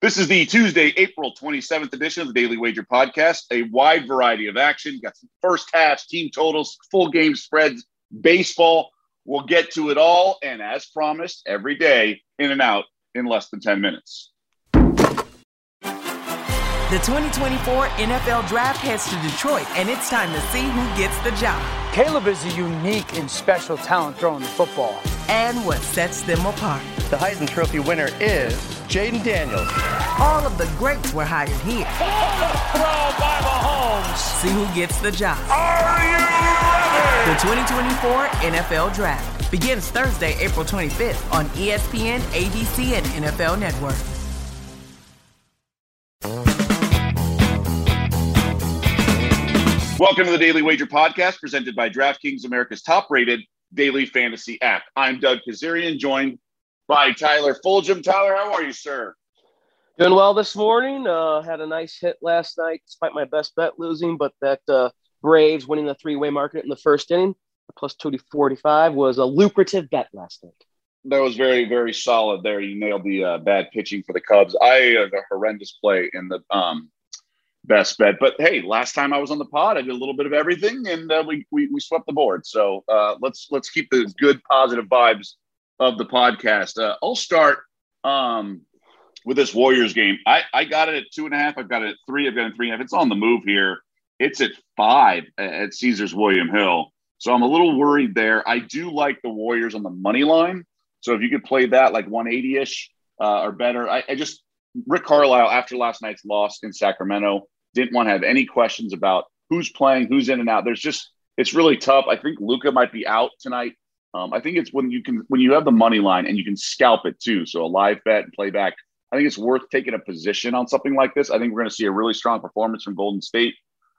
This is the Tuesday, April 27th edition of the Daily Wager Podcast. A wide variety of action. Got some first halves, team totals, full game spreads, baseball. We'll get to it all. And as promised, every day, in and out in less than 10 minutes. The 2024 NFL Draft heads to Detroit, and it's time to see who gets the job. Caleb is a unique and special talent throwing the football. And what sets them apart. The Heisman Trophy winner is Jaden Daniels. All of the greats were hired here. Throw by Mahomes. See who gets the job. Are you ready? The 2024 NFL Draft begins Thursday, April 25th on ESPN, ABC, and NFL Network. Welcome to the Daily Wager Podcast, presented by DraftKings, America's top-rated daily fantasy app. I'm Doug Kazarian, joined by Tyler Fulgham. Tyler, how are you, sir? Doing well this morning. Had a nice hit last night, despite my best bet losing, but that Braves winning the three-way market in the first inning, plus 245, was a lucrative bet last night. That was very, very solid there. You nailed the bad pitching for the Cubs. I had a horrendous play in the best bet. But, hey, last time I was on the pod, I did a little bit of everything, and we swept the board. So let's keep the good, positive vibes of the podcast. I'll start with this Warriors game. I got it at 2.5. I've got it at 3. I've got it at 3.5. It's on the move here. It's at 5 at Caesars William Hill. So I'm a little worried there. I do like the Warriors on the money line. So if you could play that like 180-ish or better. Rick Carlisle, after last night's loss in Sacramento, didn't want to have any questions about who's playing, who's in and out. It's really tough. I think Luka might be out tonight. I think it's when you have the money line and you can scalp it too. So a live bet and playback. I think it's worth taking a position on something like this. I think we're going to see a really strong performance from Golden State.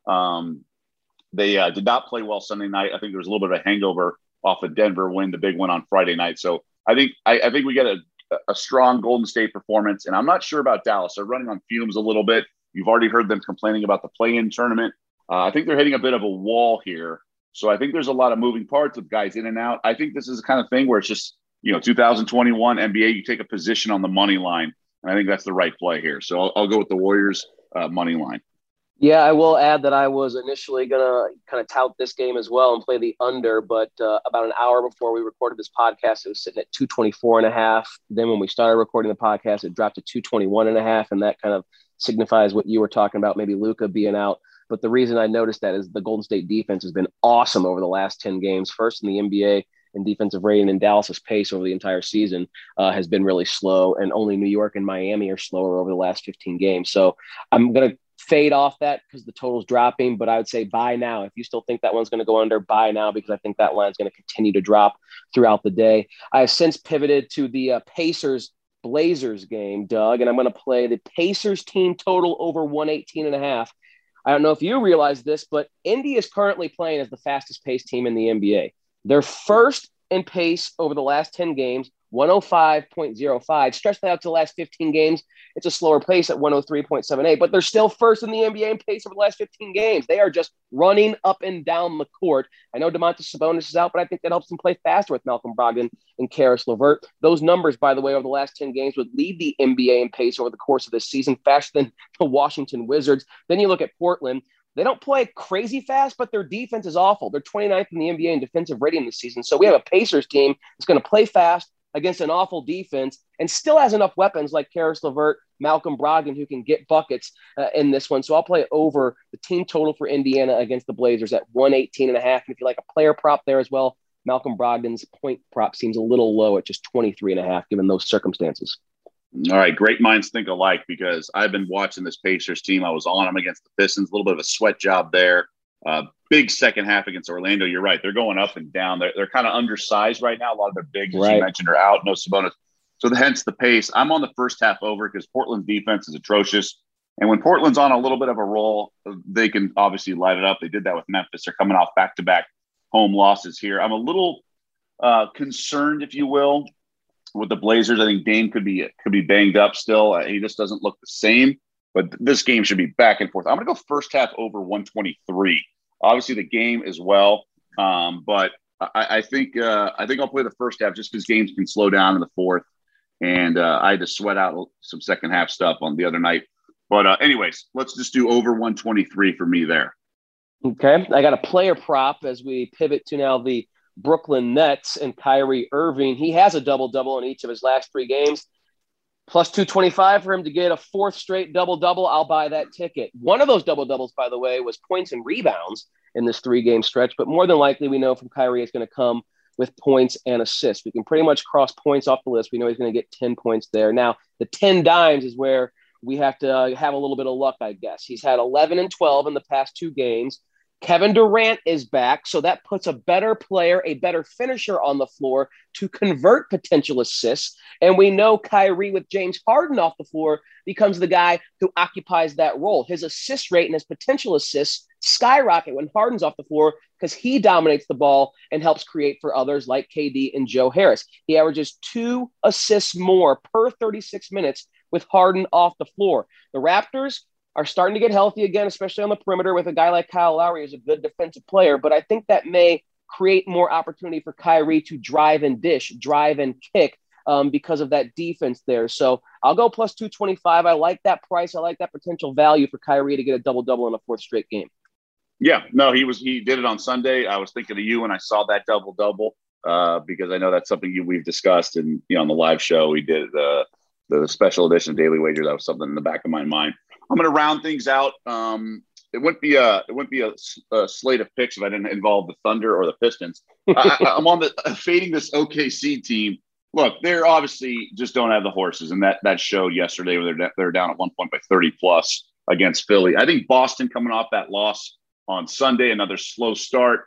They did not play well Sunday night. I think there was a little bit of a hangover off of Denver win, the big one on Friday night. So I think we get a strong Golden State performance, and I'm not sure about Dallas. They're running on fumes a little bit. You've already heard them complaining about the play-in tournament. I think they're hitting a bit of a wall here. So I think there's a lot of moving parts with guys in and out. I think this is the kind of thing where it's just, 2021 NBA, you take a position on the money line, and I think that's the right play here. So I'll go with the Warriors money line. Yeah, I will add that I was initially going to kind of tout this game as well and play the under, but about an hour before we recorded this podcast, it was sitting at 224.5. Then when we started recording the podcast, it dropped to 221.5, and that kind of signifies what you were talking about, maybe Luka being out. But the reason I noticed that is the Golden State defense has been awesome over the last 10 games. First in the NBA in defensive rating, and Dallas's pace over the entire season has been really slow, and only New York and Miami are slower over the last 15 games. So I'm going to fade off that because the total's dropping, but I would say buy now. If you still think that one's going to go under, buy now, because I think that line's going to continue to drop throughout the day. I have since pivoted to the Pacers-Blazers game, Doug, and I'm going to play the Pacers team total over 118.5. I don't know if you realize this, but Indy is currently playing as the fastest paced team in the NBA. They're first in pace over the last 10 games, 105.05. Stretch that out to the last 15 games, it's a slower pace at 103.78, but they're still first in the NBA in pace over the last 15 games. They are just running up and down the court. I know Domantas Sabonis is out, but I think that helps them play faster with Malcolm Brogdon and Karis LeVert. Those numbers, by the way, over the last 10 games would lead the NBA in pace over the course of this season, faster than the Washington Wizards. Then you look at Portland. They don't play crazy fast, but their defense is awful. They're 29th in the NBA in defensive rating this season. So we have a Pacers team that's going to play fast against an awful defense and still has enough weapons like Karis LeVert, Malcolm Brogdon, who can get buckets in this one. So I'll play over the team total for Indiana against the Blazers at 118.5. And if you like a player prop there as well, Malcolm Brogdon's point prop seems a little low at just 23.5, given those circumstances. All right, great minds think alike, because I've been watching this Pacers team. I was on them against the Pistons, a little bit of a sweat job there. Big second half against Orlando. You're right. They're going up and down. They're kind of undersized right now. A lot of their bigs, as you mentioned, are out. No Sabonis. So hence the pace. I'm on the first half over because Portland's defense is atrocious. And when Portland's on a little bit of a roll, they can obviously light it up. They did that with Memphis. They're coming off back-to-back home losses here. I'm a little concerned, if you will, with the Blazers. I think Dame could be banged up still. He just doesn't look the same. But this game should be back and forth. I'm going to go first half over 123. Obviously, the game as well. But I think I'll play the first half just because games can slow down in the fourth. and I had to sweat out some second half stuff on the other night. But anyways, let's just do over 123 for me there. Okay. I got a player prop as we pivot to now the Brooklyn Nets and Kyrie Irving. He has a double-double in each of his last 3 games. Plus 225 for him to get a 4th straight double-double. I'll buy that ticket. One of those double-doubles, by the way, was points and rebounds in this 3-game stretch. But more than likely, we know from Kyrie it's going to come with points and assists. We can pretty much cross points off the list. We know he's going to get 10 points there. Now, the 10 dimes is where we have to have a little bit of luck, I guess. He's had 11 and 12 in the past 2 games. Kevin Durant is back, so that puts a better player, a better finisher on the floor to convert potential assists. And we know Kyrie with James Harden off the floor becomes the guy who occupies that role. His assist rate and his potential assists skyrocket when Harden's off the floor because he dominates the ball and helps create for others like KD and Joe Harris. He averages 2 assists more per 36 minutes with Harden off the floor. The Raptors are starting to get healthy again, especially on the perimeter with a guy like Kyle Lowry who's a good defensive player. But I think that may create more opportunity for Kyrie to drive and dish, drive and kick because of that defense there. So I'll go plus 225. I like that price. I like that potential value for Kyrie to get a double-double in a 4th straight game. Yeah, no, he did it on Sunday. I was thinking of you when I saw that double-double because I know that's something we've discussed. And, on the live show, we did the special edition of Daily Wager. That was something in the back of my mind. I'm going to round things out. It wouldn't be a slate of picks if I didn't involve the Thunder or the Pistons. I'm on the fading this OKC team. Look, they're obviously just don't have the horses, and that showed yesterday where they're down at one point by 30 plus against Philly. I think Boston coming off that loss on Sunday, another slow start.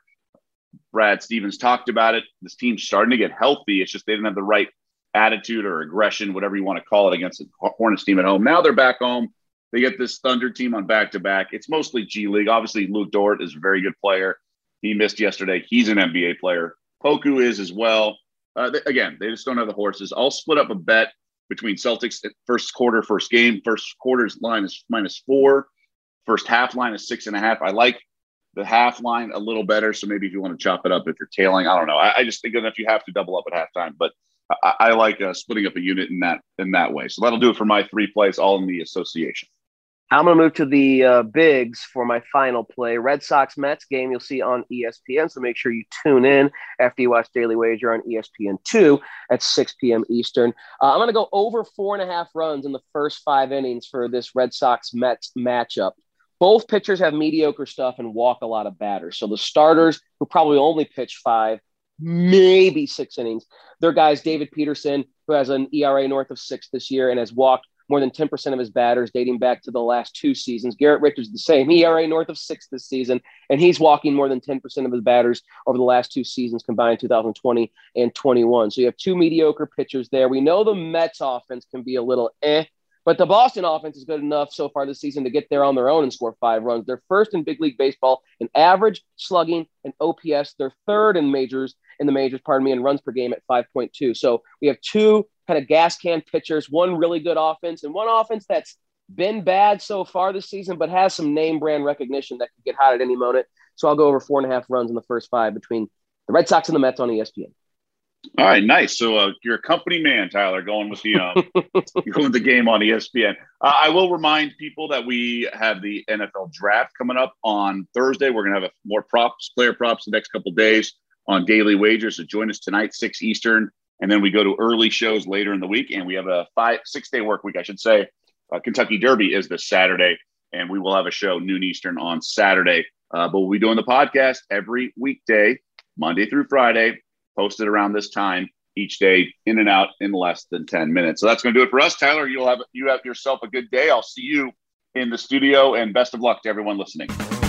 Brad Stevens talked about it. This team's starting to get healthy. It's just they didn't have the right attitude or aggression, whatever you want to call it, against the Hornets team at home. Now they're back home. They get this Thunder team on back-to-back. It's mostly G League. Obviously, Luke Dort is a very good player. He missed yesterday. He's an NBA player. Poku is as well. Again, they just don't have the horses. I'll split up a bet between Celtics at first quarter, first game. First quarter's line is -4. First half line is 6.5. I like the half line a little better. So maybe if you want to chop it up, if you're tailing, I don't know. I just think that if you have to double up at halftime, but I like splitting up a unit in that way. So that'll do it for my 3 plays, all in the association. I'm going to move to the bigs for my final play. Red Sox-Mets game you'll see on ESPN, so make sure you tune in after you watch Daily Wager on ESPN2 at 6 p.m. Eastern. I'm going to go over 4.5 runs in the first 5 innings for this Red Sox-Mets matchup. Both pitchers have mediocre stuff and walk a lot of batters. So the starters, who probably only pitch 5, maybe 6 innings, they're guys, David Peterson, who has an ERA north of 6 this year and has walked more than 10% of his batters dating back to the last 2 seasons. Garrett Richards, the same, ERA north of 6 this season, and he's walking more than 10% of his batters over the last 2 seasons combined, 2020 and 21. So you have 2 mediocre pitchers there. We know the Mets offense can be a little but the Boston offense is good enough so far this season to get there on their own and score 5 runs. They're first in big league baseball in average, slugging, and OPS. They're third in the majors, in runs per game at 5.2. So we have 2 kind of gas can pitchers, 1 really good offense, and 1 offense that's been bad so far this season, but has some name brand recognition that could get hot at any moment. So I'll go over 4.5 runs in the first 5 between the Red Sox and the Mets on ESPN. All right, nice. So you're a company man, Tyler, going with the game on ESPN. I will remind people that we have the NFL draft coming up on Thursday. We're going to have more player props the next couple of days on Daily Wager. So join us tonight, 6 Eastern. And then we go to early shows later in the week. And we have a 6-day work week, I should say. Kentucky Derby is this Saturday. And we will have a show noon Eastern on Saturday. But we'll be doing the podcast every weekday, Monday through Friday, posted around this time each day, in and out in less than 10 minutes. So that's going to do it for us. Tyler, you have yourself a good day. I'll see you in the studio, and best of luck to everyone listening.